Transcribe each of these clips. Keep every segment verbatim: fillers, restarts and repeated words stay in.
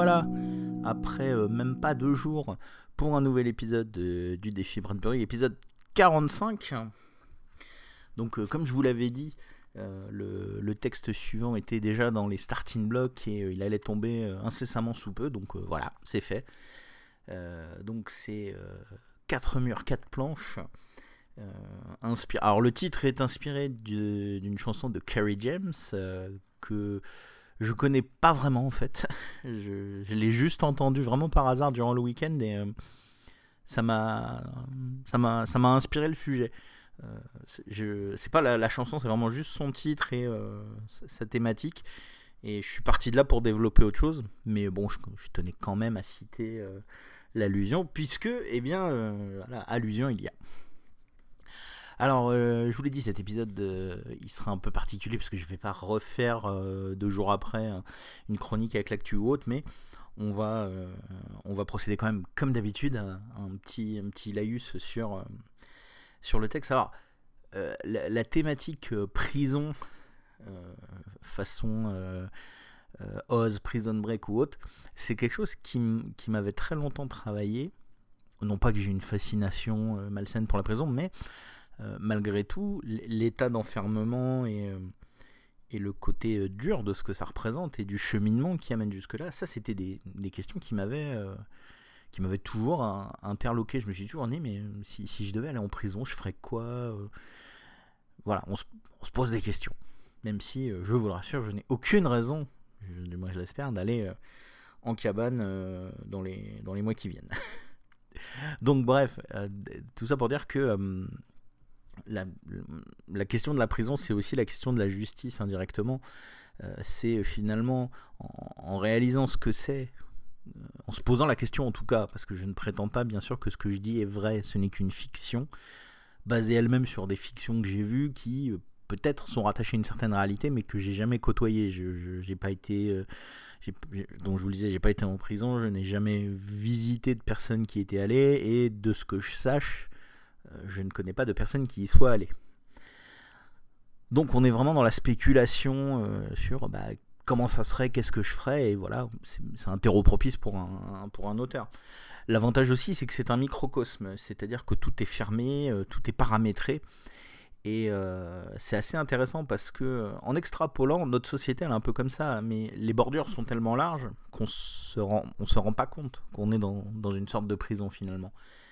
revoilà après euh, même pas deux jours pour un nouvel épisode de, du défi Bradbury, épisode quarante-cinq. Donc euh, comme je vous l'avais dit, euh, le, le texte suivant était déjà dans les starting blocks et euh, il allait tomber euh, incessamment sous peu, donc euh, voilà, c'est fait. Euh, donc c'est euh, quatre murs, quatre planches. Euh, inspire... Alors le titre est inspiré de, d'une chanson de Kerry James euh, que je connais pas vraiment en fait. je, je l'ai juste entendu vraiment par hasard durant le week-end et euh, ça m'a, ça m'a, ça m'a inspiré le sujet. Euh, c'est, je, c'est pas la, la chanson, c'est vraiment juste son titre et euh, sa thématique. Et je suis parti de là pour développer autre chose, mais bon, je, je tenais quand même à citer euh, l'allusion, puisque, eh bien, euh, voilà, allusion il y a. Alors, euh, je vous l'ai dit, cet épisode, euh, il sera un peu particulier parce que je ne vais pas refaire euh, deux jours après euh, une chronique avec l'actu ou autre, mais on va, euh, on va procéder quand même, comme d'habitude, à un petit, un petit laïus sur, euh, sur le texte. Alors, euh, la, la thématique euh, prison, euh, façon euh, euh, Oz, Prison Break ou autre, c'est quelque chose qui, m- qui m'avait très longtemps travaillé. Non pas que j'ai une fascination euh, malsaine pour la prison, mais Euh, malgré tout, l'état d'enfermement et, euh, et le côté euh, dur de ce que ça représente et du cheminement qui amène jusque-là, ça c'était des, des questions qui m'avaient, euh, qui m'avaient toujours euh, interloqué. Je me suis toujours dit, mais si, si je devais aller en prison, je ferais quoi euh Voilà, on se, on se pose des questions. Même si, euh, je vous le rassure, je n'ai aucune raison, je, du moins je l'espère, d'aller euh, en cabane euh, dans, les, dans les mois qui viennent. Donc bref, euh, tout ça pour dire que... Euh, La, la question de la prison, c'est aussi la question de la justice indirectement. Euh, c'est finalement en, en réalisant ce que c'est, euh, en se posant la question en tout cas, parce que je ne prétends pas bien sûr que ce que je dis est vrai, ce n'est qu'une fiction, basée elle-même sur des fictions que j'ai vues qui euh, peut-être sont rattachées à une certaine réalité, mais que j'ai jamais côtoyées. Je, je, j'ai pas été, euh, j'ai, donc je vous le disais, j'ai pas été en prison, je n'ai jamais visité de personnes qui y étaient allées, et de ce que je sache, je ne connais pas de personne qui y soit allée. Donc on est vraiment dans la spéculation euh, sur bah, comment ça serait, qu'est-ce que je ferais, et voilà, c'est, c'est un terreau propice pour un, pour un auteur. L'avantage aussi, c'est que c'est un microcosme, c'est-à-dire que tout est fermé, euh, tout est paramétré, et euh, c'est assez intéressant parce que, en extrapolant, notre société elle est un peu comme ça, mais les bordures sont tellement larges qu'on se rend, on se rend pas compte qu'on est dans, dans une sorte de prison finalement.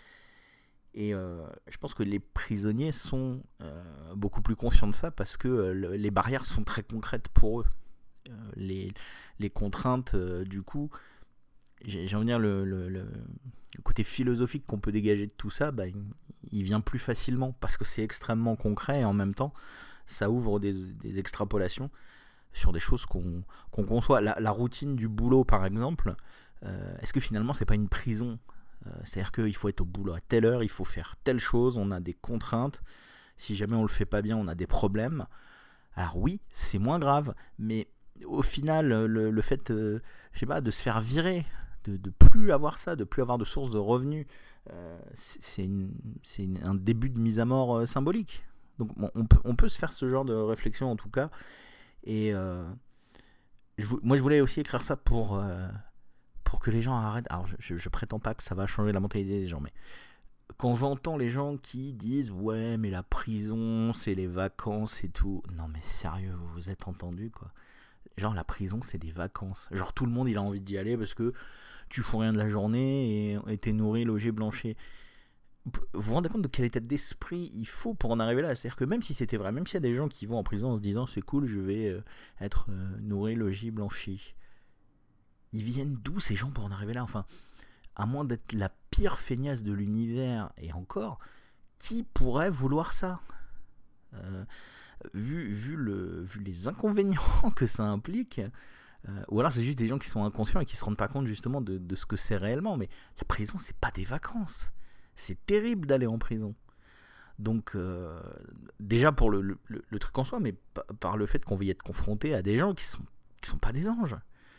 Et euh, je pense que les prisonniers sont euh, beaucoup plus conscients de ça parce que euh, les barrières sont très concrètes pour eux. Euh, les, les contraintes, euh, du coup, j'ai, j'ai envie de dire, le, le, le, le côté philosophique qu'on peut dégager de tout ça, bah, il, il vient plus facilement parce que c'est extrêmement concret et en même temps, ça ouvre des, des extrapolations sur des choses qu'on, qu'on conçoit. La, la routine du boulot, par exemple, euh, est-ce que finalement, c'est pas une prison ? C'est-à-dire qu'il faut être au boulot à telle heure, il faut faire telle chose, on a des contraintes. Si jamais on le fait pas bien, on a des problèmes. Alors oui, c'est moins grave, mais au final, le, le fait, euh, je sais pas, de se faire virer, de, de plus avoir ça, de plus avoir de source de revenus, euh, c'est, c'est, une, c'est une, un début de mise à mort euh, symbolique. Donc bon, on, peut, on peut se faire ce genre de réflexion en tout cas. Et euh, je, moi, je voulais aussi écrire ça pour... Euh, pour que les gens arrêtent. Alors je, je, je prétends pas que ça va changer la mentalité des gens, mais quand j'entends les gens qui disent ouais mais la prison c'est les vacances et tout, non mais sérieux, vous vous êtes entendus quoi. Genre la prison c'est des vacances, genre tout le monde il a envie d'y aller parce que tu fous rien de la journée et, et t'es nourri, logé, blanchi. Vous vous rendez compte de quel état d'esprit il faut pour en arriver là? C'est-à-dire que même si c'était vrai, même s'il y a des gens qui vont en prison en se disant c'est cool, je vais euh, être euh, nourri, logé, blanchi, ils viennent d'où ces gens pour en arriver là? Enfin, à moins d'être la pire feignasse de l'univers, et encore, qui pourrait vouloir ça? euh, vu, vu, le, vu les inconvénients que ça implique, euh, ou alors c'est juste des gens qui sont inconscients et qui se rendent pas compte justement de, de ce que c'est réellement. Mais la prison, c'est pas des vacances. C'est terrible d'aller en prison. Donc, euh, déjà pour le, le, le truc en soi, mais par le fait qu'on va y être confronté à des gens qui sont, qui sont pas des anges.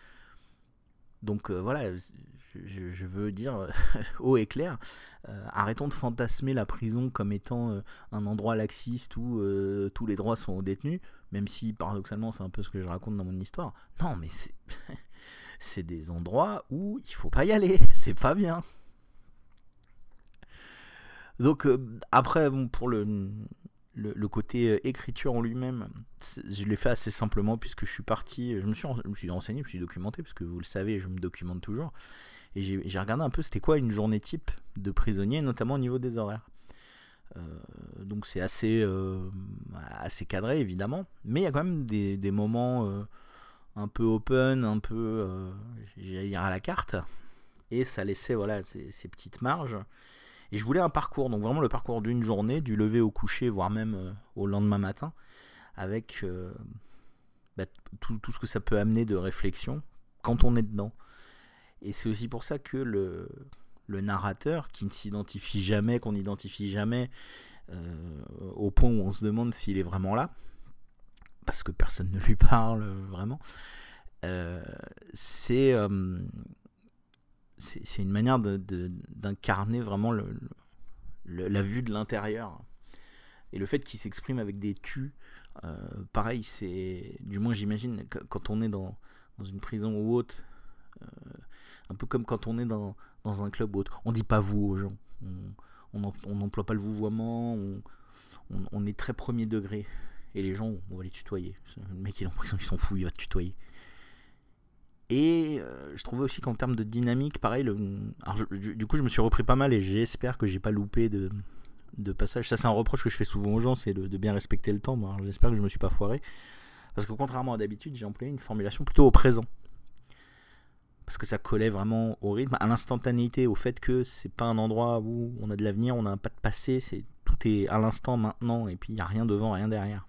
Donc euh, voilà, je, je veux dire haut et clair, euh, arrêtons de fantasmer la prison comme étant euh, un endroit laxiste où euh, tous les droits sont aux détenus, même si paradoxalement c'est un peu ce que je raconte dans mon histoire. Non mais c'est... c'est des endroits où il faut pas y aller, c'est pas bien. Donc euh, après, bon, pour le, le, le côté euh, écriture en lui-même, je l'ai fait assez simplement puisque je suis parti, je me suis, je me suis renseigné, je me suis documenté, parce que vous le savez, je me documente toujours, et j'ai, j'ai regardé un peu c'était quoi une journée type de prisonnier, notamment au niveau des horaires. Euh, donc c'est assez, euh, assez cadré évidemment, mais il y a quand même des, des moments euh, un peu open, un peu, euh, j'allais dire à la carte, et ça laissait voilà ces, ces petites marges. Et je voulais un parcours, donc vraiment le parcours d'une journée, du lever au coucher, voire même euh, au lendemain matin, avec euh, bah, tout, tout ce que ça peut amener de réflexion quand on est dedans. Et c'est aussi pour ça que le, le narrateur, qui ne s'identifie jamais, qu'on n'identifie jamais, euh, au point où on se demande s'il est vraiment là, parce que personne ne lui parle euh, vraiment, euh, c'est... Euh, C'est, c'est une manière de, de, d'incarner vraiment le, le, la vue de l'intérieur. Et le fait qu'il s'exprime avec des tus, euh, pareil, c'est. Du moins, j'imagine, quand on est dans, dans une prison ou autre, euh, un peu comme quand on est dans, dans un club ou autre, on dit pas vous aux gens. On n'emploie pas le vouvoiement, on, on, on est très premier degré. Et les gens, on va les tutoyer. Le mec, il est en prison, il s'en fout, il va te tutoyer. Et euh, je trouvais aussi qu'en termes de dynamique, pareil, le... Alors, je, du coup je me suis repris pas mal et j'espère que j'ai pas loupé de, de passage. Ça c'est un reproche que je fais souvent aux gens, c'est de, de bien respecter le temps. Alors, j'espère que je me suis pas foiré. Parce que contrairement à d'habitude, j'ai employé une formulation plutôt au présent. Parce que ça collait vraiment au rythme, à l'instantanéité, au fait que c'est pas un endroit où on a de l'avenir, on a un pas de passé, c'est, tout est à l'instant maintenant et puis il n'y a rien devant, rien derrière.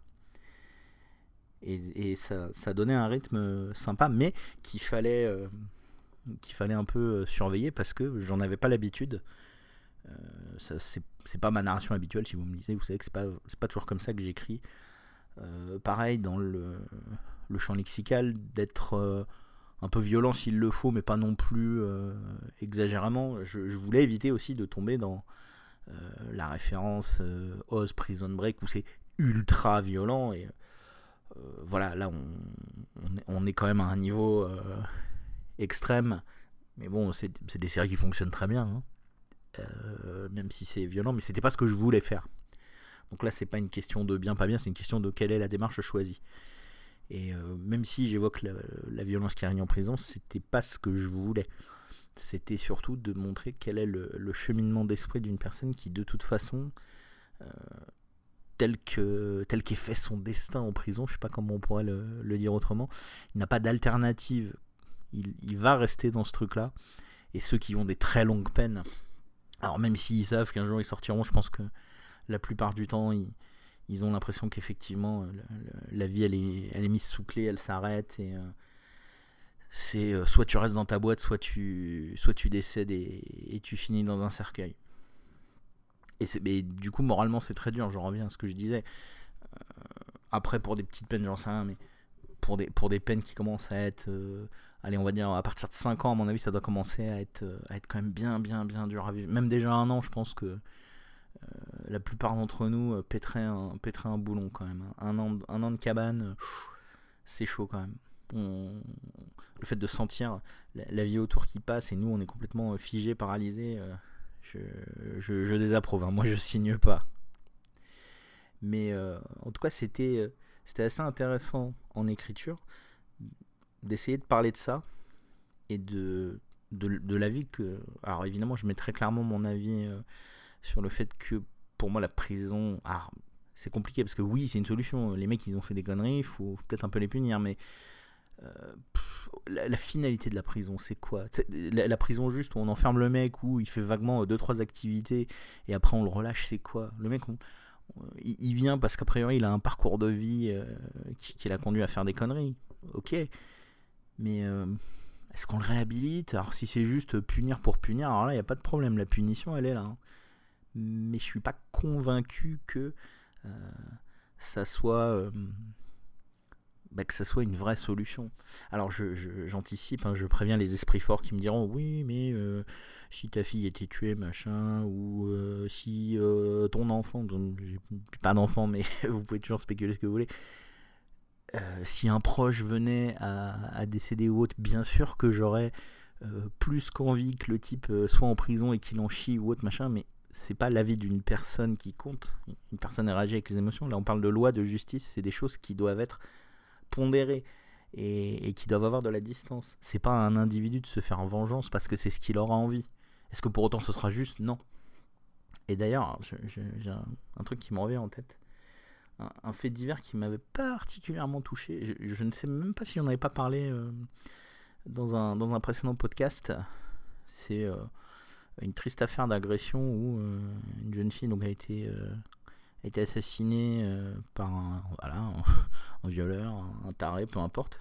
Et, et ça, ça donnait un rythme sympa, mais qu'il fallait, euh, qu'il fallait un peu surveiller parce que j'en avais pas l'habitude. Euh, ça, c'est, c'est pas ma narration habituelle, si vous me disiez, vous savez que c'est pas, c'est pas toujours comme ça que j'écris. Euh, pareil, dans le, le champ lexical, d'être euh, un peu violent s'il le faut, mais pas non plus euh, exagérément. Je, je voulais éviter aussi de tomber dans euh, la référence euh, Oz Prison Break où c'est ultra violent et Euh, voilà, là on, on, est, on est quand même à un niveau euh, extrême, mais bon, c'est, c'est des séries qui fonctionnent très bien, hein. euh, même si c'est violent, mais c'était pas ce que je voulais faire. Donc là, c'est pas une question de bien, pas bien, c'est une question de quelle est la démarche choisie. Et euh, même si j'évoque la, la violence qui règne en prison, c'était pas ce que je voulais. C'était surtout de montrer quel est le, le cheminement d'esprit d'une personne qui, de toute façon, euh, tel que tel qu'est fait son destin en prison, je sais pas comment on pourrait le, le dire autrement, il n'a pas d'alternative, il, il va rester dans ce truc là, et ceux qui ont des très longues peines, alors même s'ils savent qu'un jour ils sortiront, je pense que la plupart du temps ils, ils ont l'impression qu'effectivement la, la vie elle est, elle est mise sous clé, elle s'arrête, et euh, c'est euh, soit tu restes dans ta boîte, soit tu, soit tu décèdes et, et tu finis dans un cercueil. Et, c'est, et du coup, moralement, c'est très dur. Je reviens à ce que je disais. Euh, après, pour des petites peines, j'en sais rien, mais pour des, pour des peines qui commencent à être, euh, allez, on va dire, à partir de cinq ans, à mon avis, ça doit commencer à être, à être quand même bien, bien, bien dur à vivre. Même déjà un an, je pense que euh, la plupart d'entre nous euh, pèteraient, un, pèteraient un boulon quand même. Un an, un an de cabane, pff, c'est chaud quand même. On, le fait de sentir la, la vie autour qui passe, et nous, on est complètement figé, paralysé. Euh, Je, je, je désapprouve, hein. Moi je signe pas. Mais euh, en tout cas, c'était, c'était assez intéressant en écriture d'essayer de parler de ça et de, de, de l'avis que. Alors évidemment, je mets très clairement mon avis euh, sur le fait que pour moi, la prison. Alors, c'est compliqué parce que oui, c'est une solution. Les mecs, ils ont fait des conneries, il faut, faut peut-être un peu les punir, mais. Euh, pff, la, la finalité de la prison, c'est quoi? C'est la, la prison juste où on enferme le mec, où il fait vaguement deux trois activités et après on le relâche, c'est quoi? Le mec, on, on, il, il vient parce qu'a priori il a un parcours de vie euh, qui, qui l'a conduit à faire des conneries. Ok, mais euh, est-ce qu'on le réhabilite? Alors si c'est juste punir pour punir, alors là il n'y a pas de problème, la punition elle est là, hein. Mais je suis pas convaincu que euh, ça soit euh, bah, que ça soit une vraie solution. Alors je, je, j'anticipe, hein, je préviens les esprits forts qui me diront oui mais euh, si ta fille était tuée machin, ou euh, si euh, ton enfant, j'ai pas d'enfant mais vous pouvez toujours spéculer ce que vous voulez, euh, si un proche venait à, à décéder ou autre, bien sûr que j'aurais euh, plus qu'envie que le type euh, soit en prison et qu'il en chie ou autre machin, mais c'est pas l'avis d'une personne qui compte. Une personne est réagit avec les émotions. Là, on parle de loi, de justice, c'est des choses qui doivent être pondérées et, et qui doivent avoir de la distance. C'est pas à un individu de se faire vengeance parce que c'est ce qu'il aura envie. Est-ce que pour autant ce sera juste ? Non. Et d'ailleurs, je, je, j'ai un, un truc qui me revient en tête. Un, un fait divers qui m'avait particulièrement touché. Je, je ne sais même pas si on n'avait pas parlé euh, dans, un, dans un précédent podcast. C'est euh, une triste affaire d'agression où euh, une jeune fille donc, a, été, euh, a été assassinée euh, par un, voilà, un, un violeur, un taré, peu importe.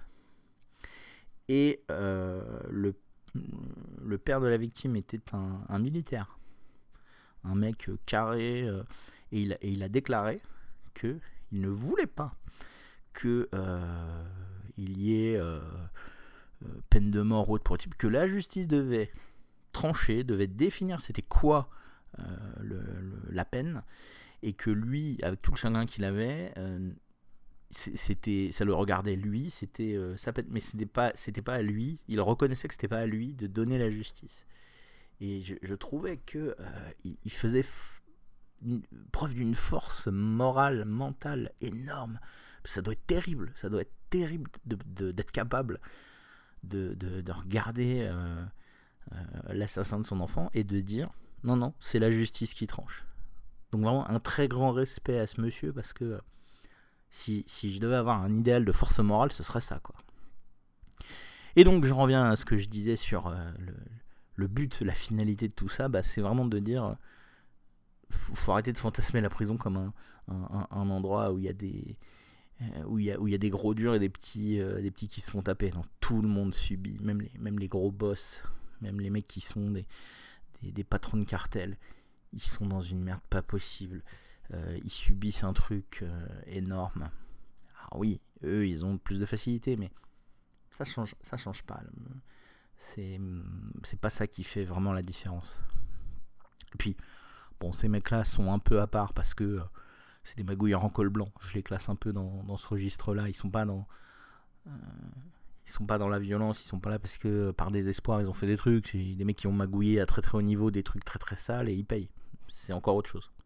Et euh, le, le père de la victime était un, un militaire. Un mec carré. Euh, et, il, et il a déclaré qu'il ne voulait pas qu'il euh, y ait euh, peine de mort ou autre pour le type, que la justice devait trancher, devait définir c'était quoi euh, le, le, la peine, et que lui, avec tout le chagrin qu'il avait, euh, c'était, ça le regardait lui, c'était euh, sa peine, mais c'était pas, c'était pas à lui, il reconnaissait que c'était pas à lui de donner la justice. Et je, je trouvais que euh, il, il faisait f- une, preuve d'une force morale, mentale énorme. Ça doit être terrible, ça doit être terrible de, de, d'être capable de, de, de regarder euh, euh, l'assassin de son enfant et de dire non, non, c'est la justice qui tranche. Donc vraiment un très grand respect à ce monsieur, parce que euh, si, si je devais avoir un idéal de force morale, ce serait ça, quoi. Et donc je reviens à ce que je disais sur euh, le, le but, la finalité de tout ça, bah, c'est vraiment de dire euh, faut, faut arrêter de fantasmer la prison comme un, un, un endroit où il y a des où il y a, où il y a des gros durs et des petits, euh, des petits qui se font taper. Non, tout le monde subit, même les, même les gros boss, même les mecs qui sont des, des, des patrons de cartel, ils sont dans une merde pas possible. Euh, ils subissent un truc euh, énorme. Alors oui, eux, ils ont plus de facilité, mais ça change, ça change pas. C'est, c'est pas ça qui fait vraiment la différence. Et puis, bon, ces mecs-là sont un peu à part parce que euh, c'est des magouilleurs en col blanc. Je les classe un peu dans, dans ce registre-là. Ils sont pas dans, euh, ils sont pas dans la violence. Ils sont pas là parce que par désespoir ils ont fait des trucs. C'est des mecs qui ont magouillé à très très haut niveau des trucs très très sales et ils payent. C'est encore autre chose.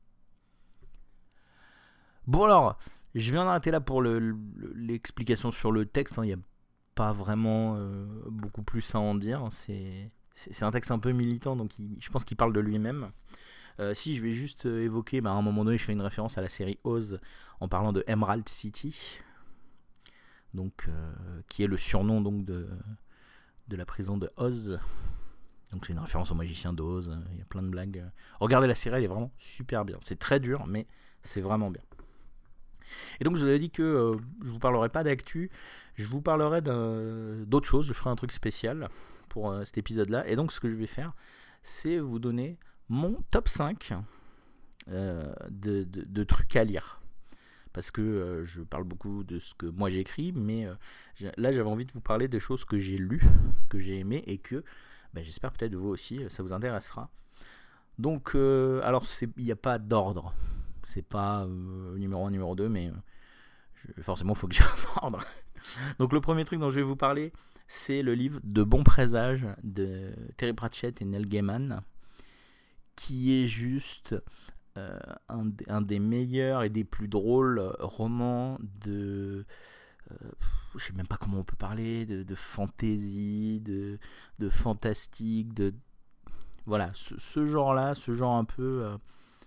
Bon alors, je vais en arrêter là pour le, le, l'explication sur le texte. Il n'y a pas vraiment euh, beaucoup plus à en dire. C'est, c'est, c'est un texte un peu militant, donc il, je pense qu'il parle de lui-même. Euh, si je vais juste euh, évoquer, bah, à un moment donné je fais une référence à la série Oz en parlant de Emerald City, donc, euh, qui est le surnom donc, de, de la prison de Oz. Donc c'est une référence au magicien d'Oz, il y a plein de blagues. Regardez la série, elle est vraiment super bien. C'est très dur, mais c'est vraiment bien. Et donc je vous avais dit que euh, je vous parlerai pas d'actu, je vous parlerai d'autres choses, je ferai un truc spécial pour euh, cet épisode-là. Et donc ce que je vais faire, c'est vous donner mon top cinq euh, de, de, de trucs à lire. Parce que euh, je parle beaucoup de ce que moi j'écris, mais euh, là j'avais envie de vous parler des choses que j'ai lues, que j'ai aimées, et que ben, j'espère peut-être vous aussi, ça vous intéressera. Donc, euh, alors il n'y a pas d'ordre. C'est pas euh, numéro un, numéro deux, mais euh, je, forcément il faut que j'ai un ordre. Donc le premier truc dont je vais vous parler, c'est le livre De Bons Présages de Terry Pratchett et Neil Gaiman, qui est juste euh, un, un des meilleurs et des plus drôles romans de... Euh, je sais même pas comment on peut parler, de, de fantasy, de, de fantastique, de... Voilà, ce, ce genre-là, ce genre un peu... Euh,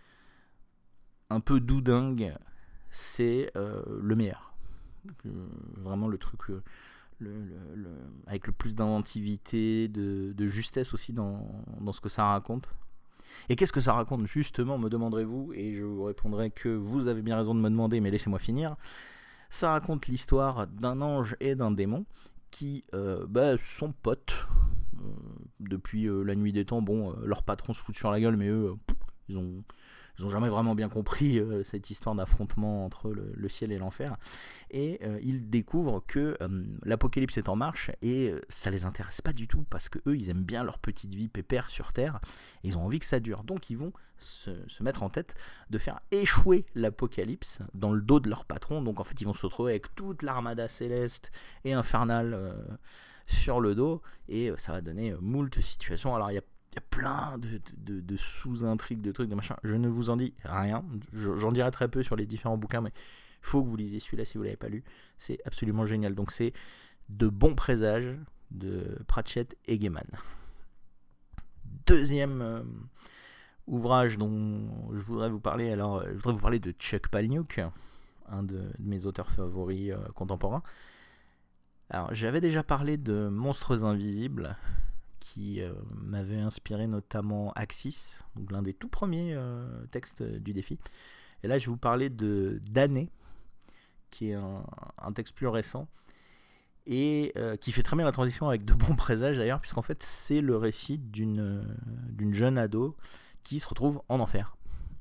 un peu doudingue, c'est euh, le meilleur. Euh, vraiment le truc... Euh, Le, le, le, avec le plus d'inventivité, de, de justesse aussi dans, dans ce que ça raconte. Et qu'est-ce que ça raconte justement, me demanderez-vous, et je vous répondrai que vous avez bien raison de me demander, mais laissez-moi finir. Ça raconte l'histoire d'un ange et d'un démon qui euh, bah, sont potes euh, depuis euh, la nuit des temps. Bon, euh, leur patron se fout sur la gueule, mais eux, euh, ils ont, ils n'ont jamais vraiment bien compris euh, cette histoire d'affrontement entre le, le ciel et l'enfer. Et euh, ils découvrent que euh, l'apocalypse est en marche et euh, ça les intéresse pas du tout parce que eux, ils aiment bien leur petite vie pépère sur Terre et ils ont envie que ça dure. Donc ils vont se, se mettre en tête de faire échouer l'apocalypse dans le dos de leur patron. Donc en fait, ils vont se retrouver avec toute l'armada céleste et infernale euh, sur le dos et euh, ça va donner euh, moult situations. Alors il y a Il y a plein de, de, de sous-intrigues, de trucs, de machin. Je ne vous en dis rien. Je, j'en dirai très peu sur les différents bouquins, mais il faut que vous lisiez celui-là si vous ne l'avez pas lu. C'est absolument génial. Donc c'est De bons présages de Pratchett et Gaiman. Deuxième euh, ouvrage dont je voudrais vous parler, alors je voudrais vous parler de Chuck Palahniuk, un de, de mes auteurs favoris euh, contemporains. Alors j'avais déjà parlé de Monstres Invisibles, qui euh, m'avait inspiré notamment Axis, donc l'un des tout premiers euh, textes du défi. Et là, je vais vous parler de d'Année, qui est un, un texte plus récent, et euh, qui fait très bien la transition avec De bons présages d'ailleurs, puisqu'en fait, c'est le récit d'une, d'une jeune ado qui se retrouve en enfer.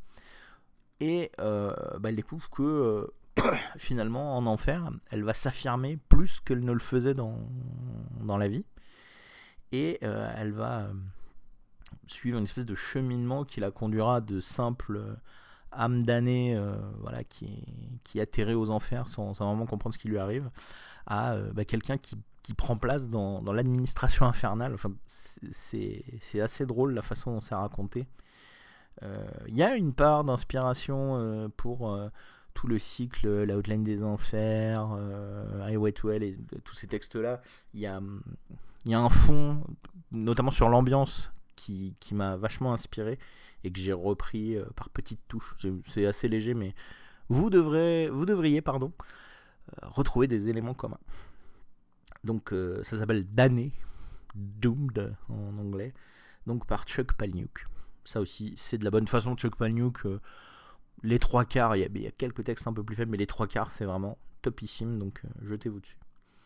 Et euh, bah, elle découvre que euh, finalement, en enfer, elle va s'affirmer plus qu'elle ne le faisait dans, dans la vie. Et euh, elle va euh, suivre une espèce de cheminement qui la conduira de simple euh, âme damnée euh, voilà, qui, qui atterrit aux enfers sans, sans vraiment comprendre ce qui lui arrive, à euh, bah, quelqu'un qui, qui prend place dans, dans l'administration infernale. Enfin, c'est, c'est assez drôle la façon dont c'est raconté. Il euh, y a une part d'inspiration euh, pour euh, tout le cycle, la Outline des Enfers, euh, Highway to Hell et tous ces textes-là. Il y a... Il y a un fond, notamment sur l'ambiance, qui, qui m'a vachement inspiré et que j'ai repris euh, par petites touches. C'est, c'est assez léger, mais vous, devrez, vous devriez pardon, euh, retrouver des éléments communs. Donc euh, ça s'appelle Damné, Doomed en anglais, donc par Chuck Palahniuk. Ça aussi, c'est de la bonne façon. Chuck Palahniuk, euh, les trois quarts, il y, y a quelques textes un peu plus faibles, mais les trois quarts, c'est vraiment topissime, donc euh, jetez-vous dessus.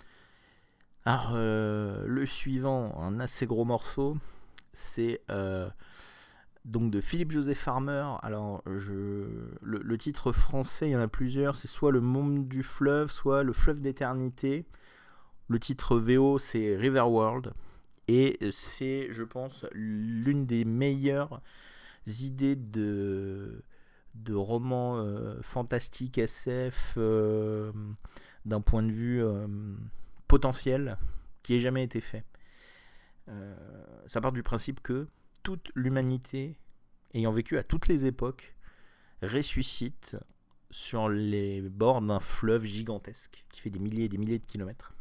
Alors, euh, le suivant, un assez gros morceau, c'est euh, donc de Philippe Joseph Farmer. Alors, je, le, le titre français, il y en a plusieurs, c'est soit Le Monde du Fleuve, soit Le Fleuve d'éternité. Le titre V O, c'est Riverworld. Et c'est, je pense, l'une des meilleures idées de, de romans euh, fantastiques S F euh, d'un point de vue... Euh, potentiel qui ait jamais été fait. Euh, ça part du principe que toute l'humanité, ayant vécu à toutes les époques, ressuscite sur les bords d'un fleuve gigantesque qui fait des milliers et des milliers de kilomètres.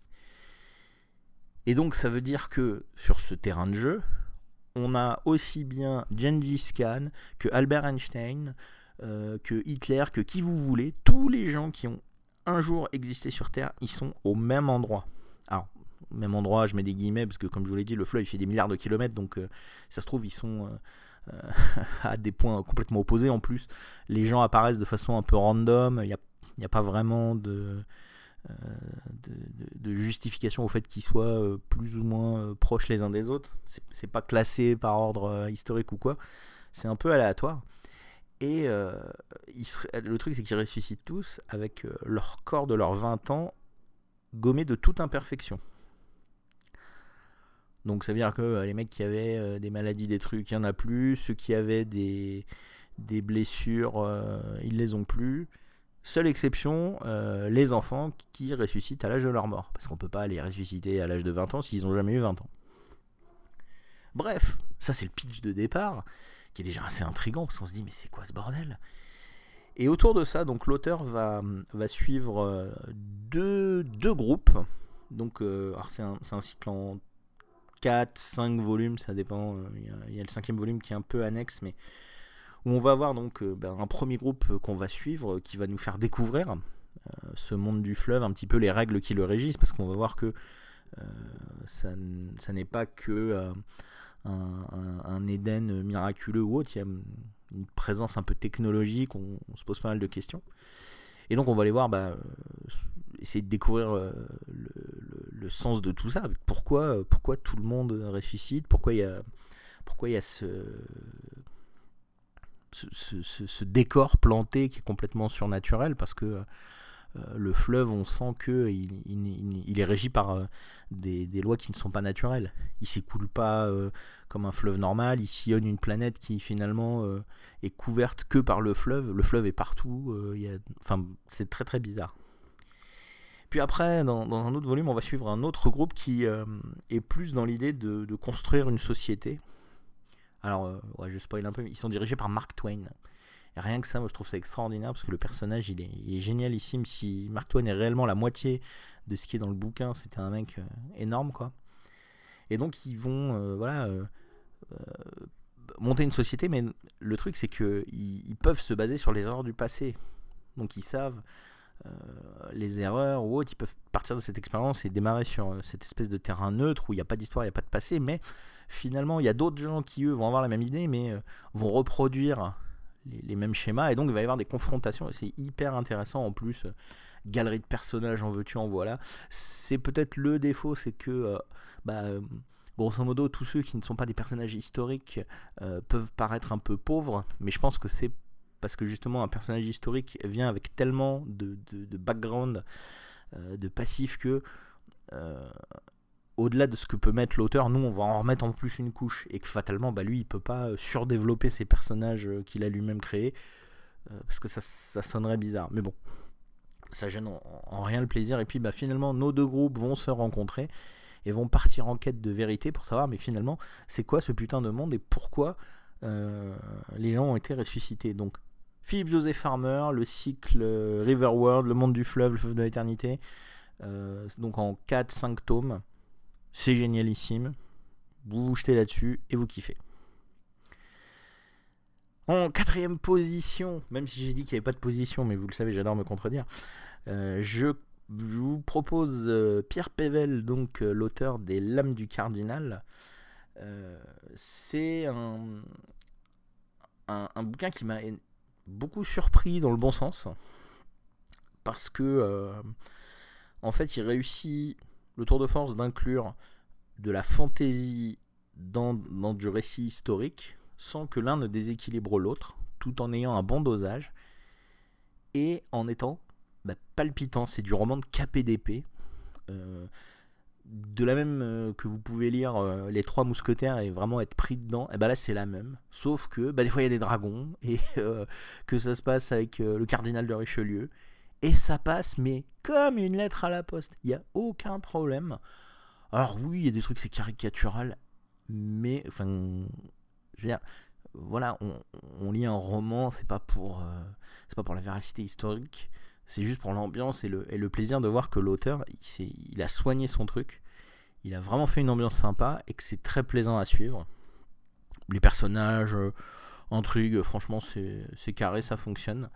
Et donc ça veut dire que sur ce terrain de jeu, on a aussi bien Gengis Khan que Albert Einstein, euh, que Hitler, que qui vous voulez, tous les gens qui ont un jour existé sur Terre, ils sont au même endroit. Alors, au même endroit, je mets des guillemets, parce que comme je vous l'ai dit, le fleuve il fait des milliards de kilomètres, donc euh, ça se trouve, ils sont euh, euh, à des points complètement opposés. En plus, les gens apparaissent de façon un peu random, il n'y a, y a pas vraiment de, euh, de, de, de justification au fait qu'ils soient euh, plus ou moins euh, proches les uns des autres. C'est, c'est pas classé par ordre euh, historique ou quoi, c'est un peu aléatoire. Et euh, ils se, le truc, c'est qu'ils ressuscitent tous avec euh, leur corps de leurs vingt ans gommé de toute imperfection. Donc ça veut dire que euh, les mecs qui avaient euh, des maladies, des trucs, il n'y en a plus. Ceux qui avaient des, des blessures, euh, ils les ont plus. Seule exception, euh, les enfants qui ressuscitent à l'âge de leur mort. Parce qu'on ne peut pas les ressusciter à l'âge de vingt ans s'ils n'ont jamais eu vingt ans. Bref, ça c'est le pitch de départ, qui est déjà assez intriguant, parce qu'on se dit, mais c'est quoi ce bordel ? Et autour de ça, donc l'auteur va, va suivre deux, deux groupes. Donc, euh, alors c'est, un, c'est un cycle en quatre, cinq volumes, ça dépend. Il y a, il y a le cinquième volume qui est un peu annexe, mais où on va avoir donc euh, ben, un premier groupe qu'on va suivre, qui va nous faire découvrir euh, ce monde du fleuve, un petit peu les règles qui le régissent, parce qu'on va voir que euh, ça, ça n'est pas que... Euh, Un, un, un Éden miraculeux ou autre, il y a une présence un peu technologique, on, on se pose pas mal de questions. Et donc on va aller voir, bah, euh, essayer de découvrir euh, le, le, le sens de tout ça. Pourquoi, pourquoi tout le monde ressuscite ? Pourquoi il y a, pourquoi il y a ce, ce, ce, ce, ce décor planté qui est complètement surnaturel, parce que euh, le fleuve, on sent qu'il il, il, il est régi par euh, des, des lois qui ne sont pas naturelles. Il ne s'écoule pas euh, comme un fleuve normal, il sillonne une planète qui finalement euh, est couverte que par le fleuve. Le fleuve est partout, euh, y a... enfin, c'est très très bizarre. Puis après, dans, dans un autre volume, on va suivre un autre groupe qui euh, est plus dans l'idée de, de construire une société. Alors, euh, ouais, je spoil un peu, mais ils sont dirigés par Mark Twain. Et rien que ça, moi je trouve ça extraordinaire, parce que le personnage, il est, il est génialissime. Si Mark Twain est réellement la moitié de ce qui est dans le bouquin, c'était un mec euh, énorme, quoi. Et donc, ils vont, euh, voilà, euh, euh, monter une société, mais le truc, c'est qu'ils ils peuvent se baser sur les erreurs du passé. Donc, ils savent... Euh, les erreurs ou autres, ils peuvent partir de cette expérience et démarrer sur euh, cette espèce de terrain neutre où il n'y a pas d'histoire, il n'y a pas de passé, mais finalement il y a d'autres gens qui eux vont avoir la même idée mais euh, vont reproduire les, les mêmes schémas, et donc il va y avoir des confrontations et c'est hyper intéressant. En plus, euh, galerie de personnages, en veux-tu en voilà. C'est peut-être le défaut, c'est que euh, bah, euh, grosso modo tous ceux qui ne sont pas des personnages historiques euh, peuvent paraître un peu pauvres, mais je pense que c'est parce que justement un personnage historique vient avec tellement de, de, de background, euh, de passif, que euh, au-delà de ce que peut mettre l'auteur, nous on va en remettre en plus une couche, et que fatalement bah, lui il peut pas surdévelopper ces personnages qu'il a lui-même créés, euh, parce que ça, ça sonnerait bizarre. Mais bon, ça gêne en, en rien le plaisir. Et puis bah, finalement nos deux groupes vont se rencontrer et vont partir en quête de vérité pour savoir mais finalement c'est quoi ce putain de monde et pourquoi euh, les gens ont été ressuscités. Donc Philip Joseph Farmer, le cycle euh, Riverworld, le monde du fleuve, le fleuve de l'éternité, euh, donc en quatre cinq tomes. C'est génialissime. Vous vous jetez là-dessus et vous kiffez. En quatrième position, même si j'ai dit qu'il n'y avait pas de position, mais vous le savez, j'adore me contredire, euh, je, je vous propose euh, Pierre Pével, donc euh, l'auteur des Lames du Cardinal. Euh, c'est un, un, un bouquin qui m'a beaucoup surpris dans le bon sens, parce que euh, en fait il réussit le tour de force d'inclure de la fantaisie dans, dans du récit historique sans que l'un ne déséquilibre l'autre, tout en ayant un bon dosage et en étant bah, palpitant. C'est du roman de K P D P, euh, de la même euh, que vous pouvez lire euh, Les Trois Mousquetaires et vraiment être pris dedans. Et bah là c'est la même, sauf que bah, des fois il y a des dragons et euh, que ça se passe avec euh, le cardinal de Richelieu, et ça passe mais comme une lettre à la poste, il n'y a aucun problème. Alors oui, il y a des trucs, c'est caricatural, mais enfin, je veux dire, voilà, on, on lit un roman, c'est pas pour, euh, c'est pas pour la véracité historique, c'est juste pour l'ambiance et le, et le plaisir de voir que l'auteur, il, il a soigné son truc, il a vraiment fait une ambiance sympa et que c'est très plaisant à suivre. Les personnages, euh, intrigues, franchement, c'est, c'est carré, ça fonctionne.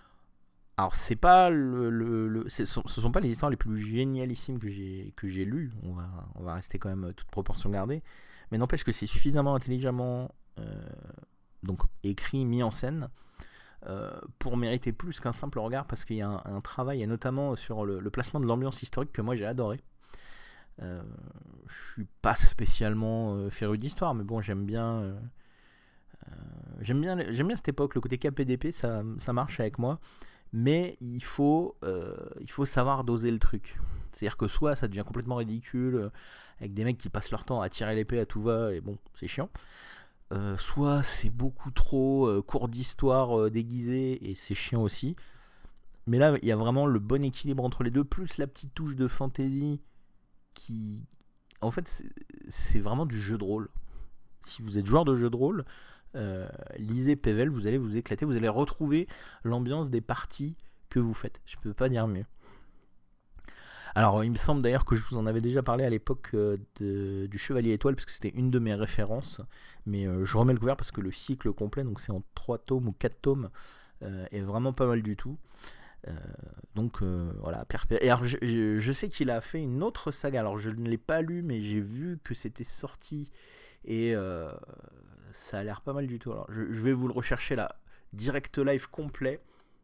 Alors c'est pas le, le, le c'est, ce sont pas les histoires les plus génialissimes que j'ai que j'ai lues. On va on va rester quand même toute proportion gardée, mais n'empêche que c'est suffisamment intelligemment euh, donc écrit, mis en scène, euh, pour mériter plus qu'un simple regard, parce qu'il y a un, un travail, et notamment sur le, le placement de l'ambiance historique que moi j'ai adoré. Euh, je suis pas spécialement euh, féru d'histoire, mais bon j'aime bien. Euh, euh, j'aime bien j'aime bien cette époque, le côté K P D P, ça ça marche avec moi. Mais il faut, euh, il faut savoir doser le truc. C'est-à-dire que soit ça devient complètement ridicule, euh, avec des mecs qui passent leur temps à tirer l'épée à tout va, et bon, c'est chiant. Euh, soit c'est beaucoup trop euh, cours d'histoire euh, déguisé, et c'est chiant aussi. Mais là, il y a vraiment le bon équilibre entre les deux, plus la petite touche de fantasy qui... En fait, c'est, c'est vraiment du jeu de rôle. Si vous êtes joueur de jeu de rôle... Euh, lisez Pével, vous allez vous éclater, vous allez retrouver l'ambiance des parties que vous faites. Je peux pas dire mieux. Alors, il me semble d'ailleurs que je vous en avais déjà parlé à l'époque euh, de, du Chevalier Étoile, parce que c'était une de mes références, mais euh, je remets le couvert parce que le cycle complet, donc c'est en trois tomes ou quatre tomes, euh, est vraiment pas mal du tout. Euh, donc euh, voilà. Et alors, je, je, je sais qu'il a fait une autre saga, alors je ne l'ai pas lu, mais j'ai vu que c'était sorti, et euh, ça a l'air pas mal du tout. Alors, je, je vais vous le rechercher là. Direct live complet.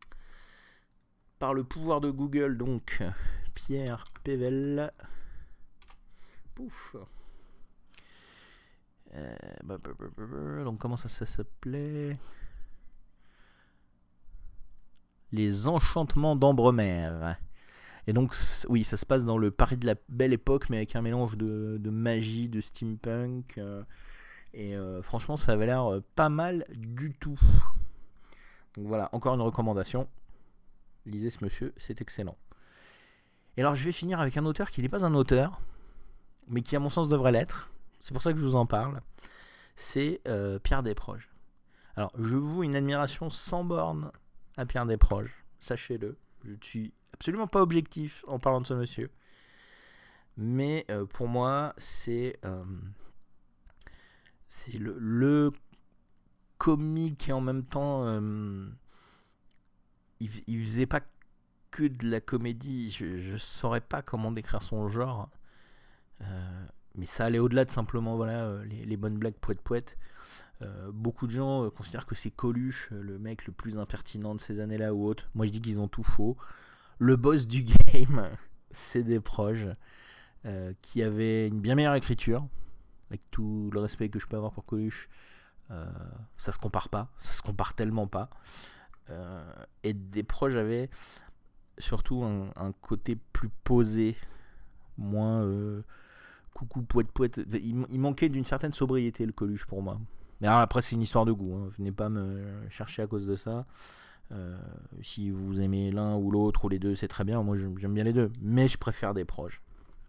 Par le pouvoir de Google, donc. Pierre Pével. Pouf. Euh, bah, bah, bah, bah, donc, comment ça, ça s'appelait ? Les Enchantements d'Ambremer. Et donc, oui, ça se passe dans le Paris de la Belle Époque, mais avec un mélange de, de magie, de steampunk. Euh, et euh, franchement, ça avait l'air euh, pas mal du tout. Donc voilà, encore une recommandation. Lisez ce monsieur, c'est excellent. Et alors, je vais finir avec un auteur qui n'est pas un auteur, mais qui, à mon sens, devrait l'être. C'est pour ça que je vous en parle. C'est euh, Pierre Desproges. Alors, je voue une admiration sans borne à Pierre Desproges. Sachez-le. Je ne suis absolument pas objectif en parlant de ce monsieur. Mais euh, pour moi, c'est, euh, c'est le, le comique et en même temps, euh, il, il faisait pas que de la comédie. Je ne saurais pas comment décrire son genre. Euh, mais ça allait au-delà de simplement voilà, euh, les, les bonnes blagues poète-poète. Euh, beaucoup de gens euh, considèrent que c'est Coluche, euh, le mec le plus impertinent de ces années-là ou autre. Moi je dis qu'ils ont tout faux. Le boss du game, c'est Desproges, euh, qui avait une bien meilleure écriture, avec tout le respect que je peux avoir pour Coluche. Euh, ça se compare pas, ça se compare tellement pas. Euh, et Desproges avait surtout un, un côté plus posé, moins euh, coucou poète poète. Il, il manquait d'une certaine sobriété le Coluche pour moi. Mais alors, après c'est une histoire de goût, hein. Venez pas me chercher à cause de ça. Euh, si vous aimez l'un ou l'autre ou les deux, c'est très bien. Moi j'aime bien les deux, mais je préfère Desproges.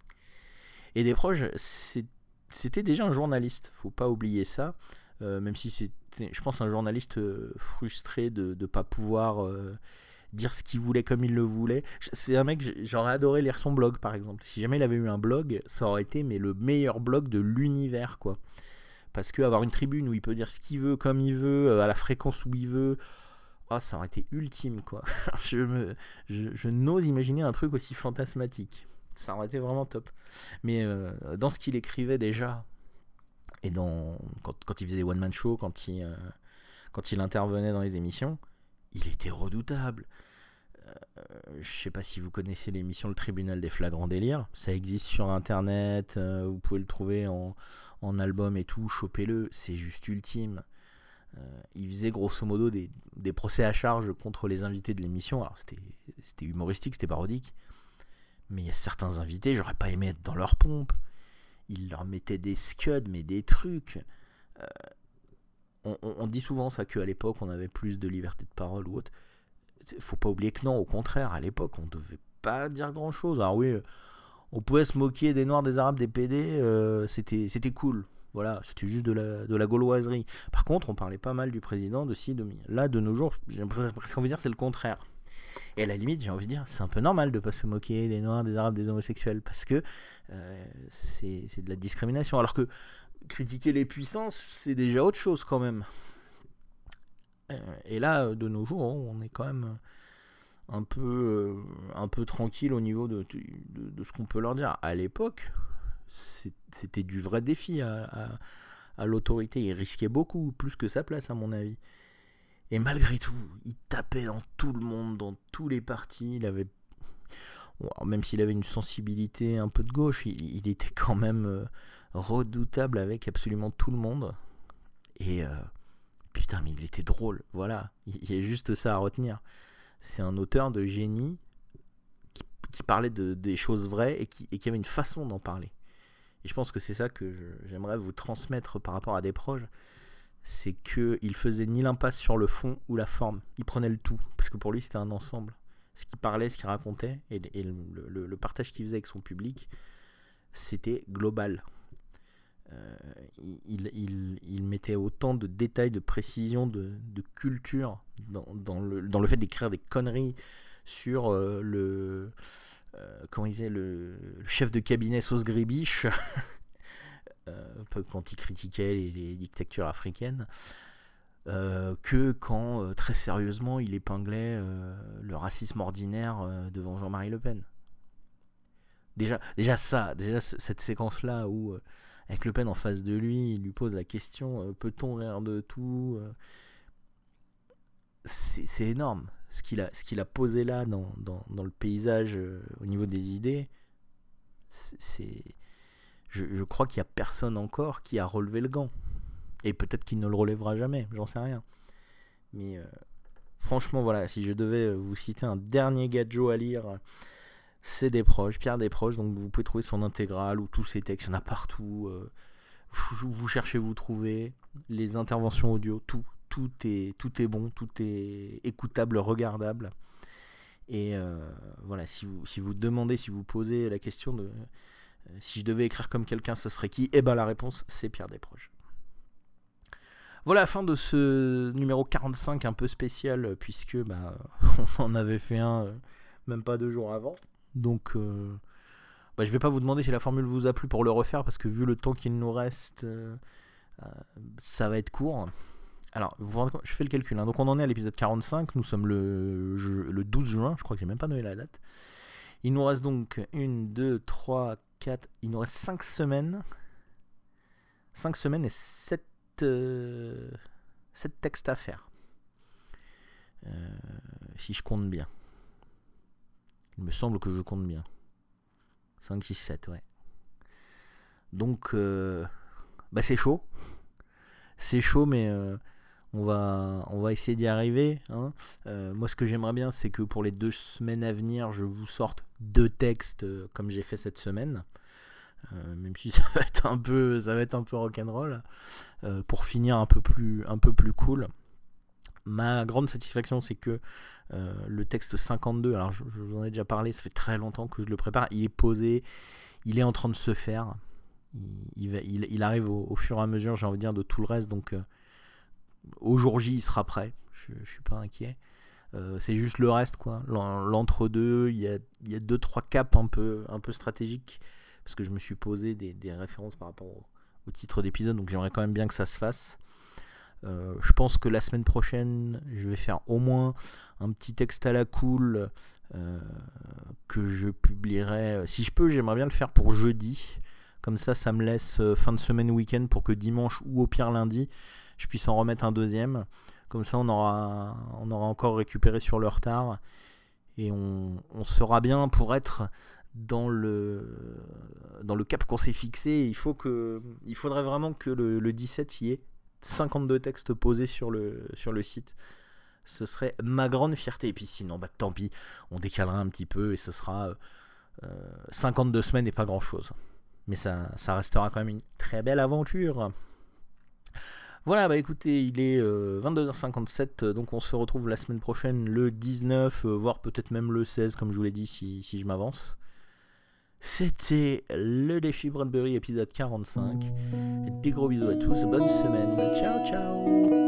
Et Desproges, c'est, c'était déjà un journaliste, faut pas oublier ça. Euh, même si c'était, je pense, un journaliste euh, frustré de ne pas pouvoir euh, dire ce qu'il voulait comme il le voulait. C'est un mec, j'aurais adoré lire son blog par exemple. Si jamais il avait eu un blog, ça aurait été mais le meilleur blog de l'univers, quoi. Parce que avoir une tribune où il peut dire ce qu'il veut, comme il veut, à la fréquence où il veut, oh, ça aurait été ultime, quoi. je, me, je, je n'ose imaginer un truc aussi fantasmatique. Ça aurait été vraiment top. Mais euh, dans ce qu'il écrivait déjà, et dans, quand, quand il faisait des one-man shows, quand il, euh, quand il intervenait dans les émissions, il était redoutable. Euh, je sais pas si vous connaissez l'émission Le Tribunal des Flagrants Délires. Ça existe sur internet, euh, vous pouvez le trouver en, en album et tout, chopez-le, c'est juste ultime. Euh, il faisait grosso modo des, des procès à charge contre les invités de l'émission. Alors c'était, c'était humoristique, c'était parodique, mais il y a certains invités, j'aurais pas aimé être dans leur pompe. Il leur mettait des scuds, mais des trucs. Euh, on, on, on dit souvent ça qu'à l'époque on avait plus de liberté de parole ou autre. Faut pas oublier que non, au contraire, à l'époque on devait pas dire grand chose. Alors oui, on pouvait se moquer des Noirs, des Arabes, des P D, euh, c'était, c'était cool. Voilà, c'était juste de la, de la gauloiserie. Par contre, on parlait pas mal du président, de ci, de mi. Là, de nos jours, j'ai presque envie de dire c'est le contraire. Et à la limite, j'ai envie de dire, c'est un peu normal de pas se moquer des Noirs, des Arabes, des homosexuels, parce que euh, c'est, c'est de la discrimination. Alors que critiquer les puissances, c'est déjà autre chose quand même. Et là, de nos jours, on est quand même un peu, euh, un peu tranquille au niveau de, de, de ce qu'on peut leur dire. À l'époque, c'était du vrai défi à, à, à l'autorité. Il risquait beaucoup, plus que sa place à mon avis. Et malgré tout, il tapait dans tout le monde, dans tous les partis. Il avait, bon, même s'il avait une sensibilité un peu de gauche, il, il était quand même euh, redoutable avec absolument tout le monde. Et euh, putain, mais il était drôle. Voilà, il y a juste ça à retenir. C'est un auteur de génie qui, qui parlait de, des choses vraies et qui, et qui avait une façon d'en parler. Et je pense que c'est ça que je, j'aimerais vous transmettre par rapport à Desproges. C'est qu'il faisait ni l'impasse sur le fond ou la forme. Il prenait le tout. Parce que pour lui, c'était un ensemble. Ce qu'il parlait, ce qu'il racontait, et, et le, le, le partage qu'il faisait avec son public, c'était global. Euh, il, il, il mettait autant de détails, de précision, de, de culture dans, dans, le, dans le fait d'écrire des conneries sur euh, le... Euh, comment il disait, le, le chef de cabinet sauce gribiche, euh, quand il critiquait les, les dictatures africaines, euh, que quand, euh, très sérieusement, il épinglait euh, le racisme ordinaire euh, devant Jean-Marie Le Pen. Déjà, déjà ça, déjà cette séquence-là où, euh, avec Le Pen en face de lui, il lui pose la question, euh, peut-on rire de tout euh, c'est, c'est énorme. Ce qu'il a, ce qu'il a posé là dans, dans, dans le paysage euh, au niveau des idées, c'est, c'est je, je crois qu'il n'y a personne encore qui a relevé le gant. Et peut-être qu'il ne le relèvera jamais, j'en sais rien. Mais euh, franchement, voilà, si je devais vous citer un dernier gadget à lire, c'est Desproges, Pierre Desproges. Donc vous pouvez trouver son intégrale ou tous ses textes, il y en a partout. Euh, vous, vous cherchez, vous trouvez. Les interventions audio, tout, tout est, tout est bon, tout est écoutable, regardable. Et euh, voilà, si vous, si vous demandez, si vous posez la question de euh, si je devais écrire comme quelqu'un, ce serait qui ? Eh ben la réponse, c'est Pierre Desproges. Voilà la fin de ce numéro quarante-cinq un peu spécial, puisque bah, on en avait fait un euh, même pas deux jours avant. Donc euh, bah, je vais pas vous demander si la formule vous a plu pour le refaire, parce que vu le temps qu'il nous reste, euh, euh, ça va être court. Alors, vous vous rendez compte, je fais le calcul. Hein. Donc on en est à l'épisode quarante-cinq, nous sommes le, le douze juin, je crois que j'ai même pas donné la date. Il nous reste donc une, deux, trois, quatre, il nous reste cinq semaines. cinq semaines et sept Euh, sept textes à faire, euh, si je compte bien. Il me semble que je compte bien. cinq, six, sept, ouais. Donc euh, bah c'est chaud, c'est chaud, mais euh, on va on va essayer d'y arriver, hein. Euh, moi ce que j'aimerais bien, c'est que pour les deux semaines à venir, je vous sorte deux textes euh, comme j'ai fait cette semaine. Euh, même si ça va être un peu, ça va être un peu rock'n'roll, euh, pour finir un peu plus, un peu plus cool. Ma grande satisfaction, c'est que euh, le texte cinquante-deux, alors je, je vous en ai déjà parlé, ça fait très longtemps que je le prépare, il est posé, il est en train de se faire, il, il, il, il arrive au, au fur et à mesure, j'ai envie de dire, de tout le reste, donc euh, au jour J, il sera prêt, je, je suis pas inquiet. Euh, c'est juste le reste, quoi. L'entre-deux, il y a, il y a deux trois caps un peu, un peu stratégiques, parce que je me suis posé des, des références par rapport au, au titre d'épisode, donc j'aimerais quand même bien que ça se fasse. Euh, je pense que la semaine prochaine, je vais faire au moins un petit texte à la cool euh, que je publierai. Si je peux, j'aimerais bien le faire pour jeudi. Comme ça, ça me laisse fin de semaine, week-end, pour que dimanche ou au pire lundi, je puisse en remettre un deuxième. Comme ça, on aura, on aura encore récupéré sur le retard. Et on, on sera bien pour être dans le, dans le cap qu'on s'est fixé. Il, faut que, il faudrait vraiment que le, le dix-sept y ait cinquante-deux textes posés sur le, sur le site. Ce serait ma grande fierté. Et puis sinon, bah, tant pis, on décalera un petit peu et ce sera euh, cinquante-deux semaines et pas grand chose. Mais ça, ça restera quand même une très belle aventure. Voilà, bah écoutez, il est euh, vingt-deux heures cinquante-sept, donc on se retrouve la semaine prochaine, le dix-neuf, euh, voire peut-être même le seize, comme je vous l'ai dit, si, si je m'avance. C'était le défi Bradbury, épisode quarante-cinq. Des gros bisous à tous, bonne semaine, ciao ciao.